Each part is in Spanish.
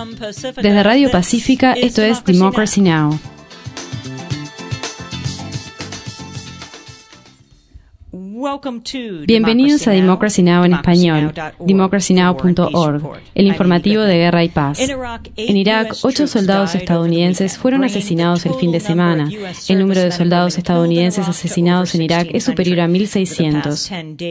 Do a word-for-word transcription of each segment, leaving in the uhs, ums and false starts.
Desde Radio Pacífica, esto es Democracy Now! Bienvenidos a Democracy Now! En español, democracy now punto org, el informativo de Guerra y Paz. En Irak, ocho soldados estadounidenses fueron asesinados el fin de semana. El número de soldados estadounidenses asesinados en Irak es superior a mil seiscientos.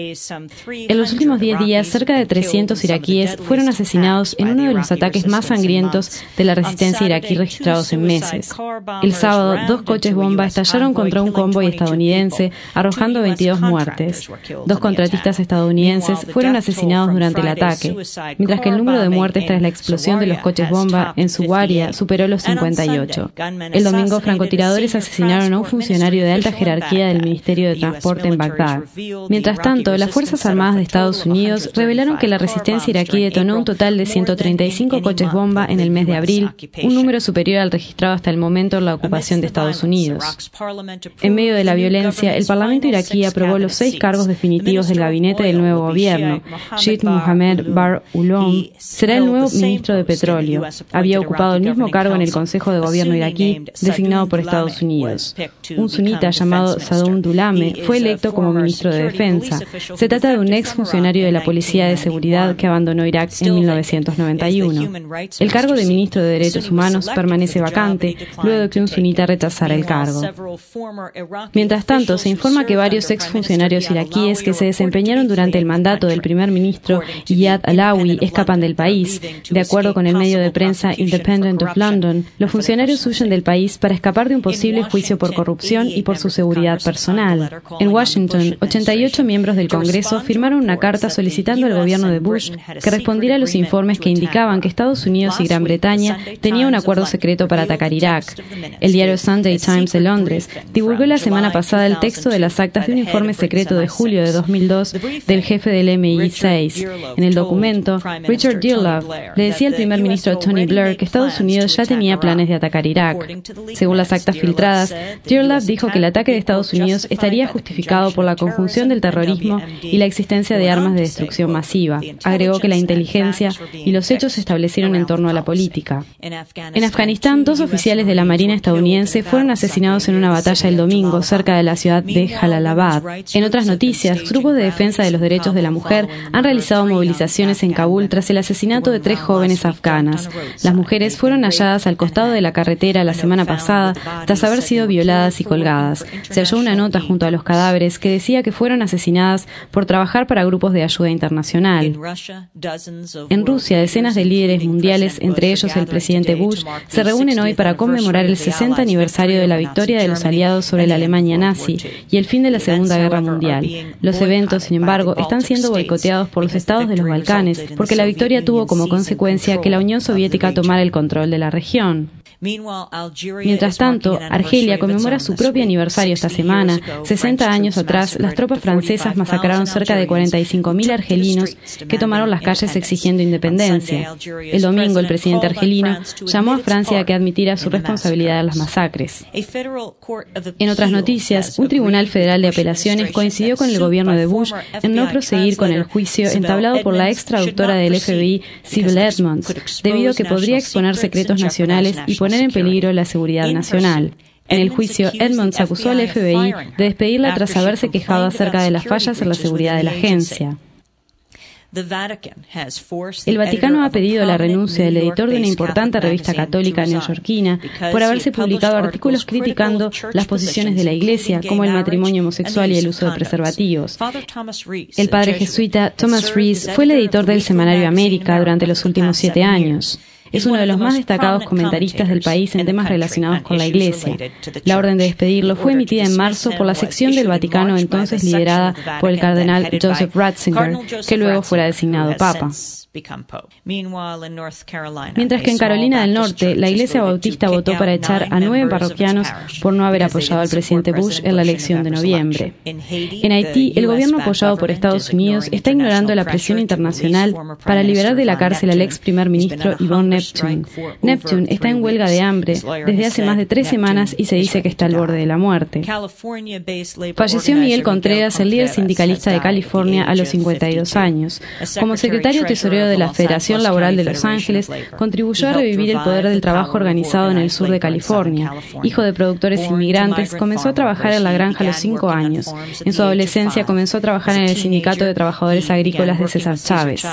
En los últimos diez días, cerca de trescientos iraquíes fueron asesinados en uno de los ataques más sangrientos de la resistencia iraquí registrados en meses. El sábado, dos coches bomba estallaron contra un convoy estadounidense, arrojando veintidós muertes. Dos contratistas estadounidenses fueron asesinados durante el ataque, mientras que el número de muertes tras la explosión de los coches bomba en Zuwaria superó los cincuenta y ocho. El domingo, francotiradores asesinaron a un funcionario de alta jerarquía del Ministerio de Transporte en Bagdad. Mientras tanto, las Fuerzas Armadas de Estados Unidos revelaron que la resistencia iraquí detonó un total de ciento treinta y cinco coches bomba en el mes de abril, un número superior al registrado hasta el mommomento en la ocupación de Estados Unidos. En medio de la violencia, el Parlamento iraquí aprobó los seis cargos definitivos del gabinete del nuevo gobierno. Sheikh Mohammed Bar Ulom será el nuevo ministro de Petróleo. Había ocupado el mismo cargo en el Consejo de Gobierno iraquí, designado por Estados Unidos. Un sunita llamado Sadoun Dulame fue electo como ministro de Defensa. Se trata de un ex funcionario de la Policía de Seguridad que abandonó Irak en mil novecientos noventa y uno. El cargo de ministro de Derechos Humanos permanece vacante luego de que un sunita rechazara el cargo. Mientras tanto, se informa que varios ex funcionarios iraquíes que se desempeñaron durante el mandato del primer ministro Iyad Alawi escapan del país. De acuerdo con el medio de prensa Independent of London, los funcionarios huyen del país para escapar de un posible juicio por corrupción y por su seguridad personal. En Washington, ochenta y ocho miembros del Congreso firmaron una carta solicitando al gobierno de Bush que respondiera a los informes que indicaban que Estados Unidos y Gran Bretaña tenían un acuerdo secreto para atacar Irak. El diario Sunday Times de Londres divulgó la semana pasada el texto de las actas de un informe secreto de julio de dos mil dos del jefe del M I seis. En el documento, Richard Dearlove le decía al primer ministro Tony Blair que Estados Unidos ya tenía planes de atacar Irak. Según las actas filtradas, Dearlove dijo que el ataque de Estados Unidos estaría justificado por la conjunción del terrorismo y la existencia de armas de destrucción masiva. Agregó que la inteligencia y los hechos se establecieron en torno a la política. En Afganistán, dos oficiales de la Marina estadounidense fueron asesinados en una batalla el domingo cerca de la ciudad de Jalalabad. En otras noticias, grupos de defensa de los derechos de la mujer han realizado movilizaciones en Kabul tras el asesinato de tres jóvenes afganas. Las mujeres fueron halladas al costado de la carretera la semana pasada tras haber sido violadas y colgadas. Se halló una nota junto a los cadáveres que decía que fueron asesinadas por trabajar para grupos de ayuda internacional. En Rusia, decenas de líderes mundiales, entre ellos el presidente Bush, se reúnen hoy para conmemorar el sesenta aniversario de la victoria de los aliados sobre la Alemania nazi y el fin de la Segunda Guerra Mundial. Los eventos, sin embargo, están siendo boicoteados por los estados de los Balcanes porque la victoria tuvo como consecuencia que la Unión Soviética tomara el control de la región. Mientras tanto, Argelia conmemora su propio aniversario esta semana. sesenta años atrás, las tropas francesas masacraron cerca de cuarenta y cinco mil argelinos que tomaron las calles exigiendo independencia. El domingo, el presidente argelino llamó a Francia a que admitiera su responsabilidad en las masacres. En otras noticias, un tribunal federal de apelaciones coincidió con el gobierno de Bush en no proseguir con el juicio entablado por la ex traductora del F B I, Sybil Edmonds, debido a que podría exponer secretos nacionales y poner en peligro la seguridad nacional. En el juicio, Edmonds acusó al F B I de despedirla tras haberse quejado acerca de las fallas en la seguridad de la agencia. El Vaticano ha pedido la renuncia del editor de una importante revista católica neoyorquina por haberse publicado artículos criticando las posiciones de la Iglesia, como el matrimonio homosexual y el uso de preservativos. El padre jesuita Thomas Rees fue el editor del semanario América durante los últimos siete años. Es uno de los más destacados comentaristas del país en temas relacionados con la Iglesia. La orden de despedirlo fue emitida en marzo por la sección del Vaticano entonces liderada por el cardenal Joseph Ratzinger, que luego fuera designado Papa. Mientras que en Carolina del Norte, la Iglesia Bautista votó para echar a nueve parroquianos por no haber apoyado al presidente Bush en la elección de noviembre. En Haití, el gobierno apoyado por Estados Unidos está ignorando la presión internacional para liberar de la cárcel al ex primer ministro Yvonne Neptune. Neptune está en huelga de hambre desde hace más de tres semanas y se dice que está al borde de la muerte. Falleció Miguel Contreras, el líder sindicalista de California, a los cincuenta y dos años. Como secretario tesorero de la Federación Laboral de Los Ángeles, contribuyó a revivir el poder del trabajo organizado en el sur de California. Hijo de productores inmigrantes, comenzó a trabajar en la granja a los cinco años. En su adolescencia comenzó a trabajar en el Sindicato de Trabajadores Agrícolas de César Chávez.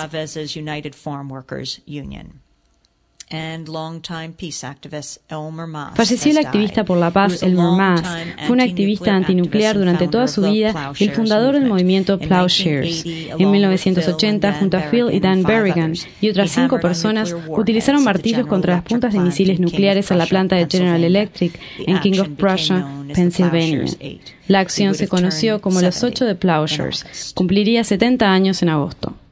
Falleció el activista por la paz Elmer Maas. Fue un activista antinuclear durante toda su vida y el fundador del movimiento Plowshares. En mil novecientos ochenta, junto a Phil y Dan Berrigan y otras cinco personas, utilizaron martillos contra las puntas de misiles nucleares en la planta de General Electric en King of Prussia, Pennsylvania. La acción se conoció como los ocho de Plowshares. Cumpliría setenta años en agosto.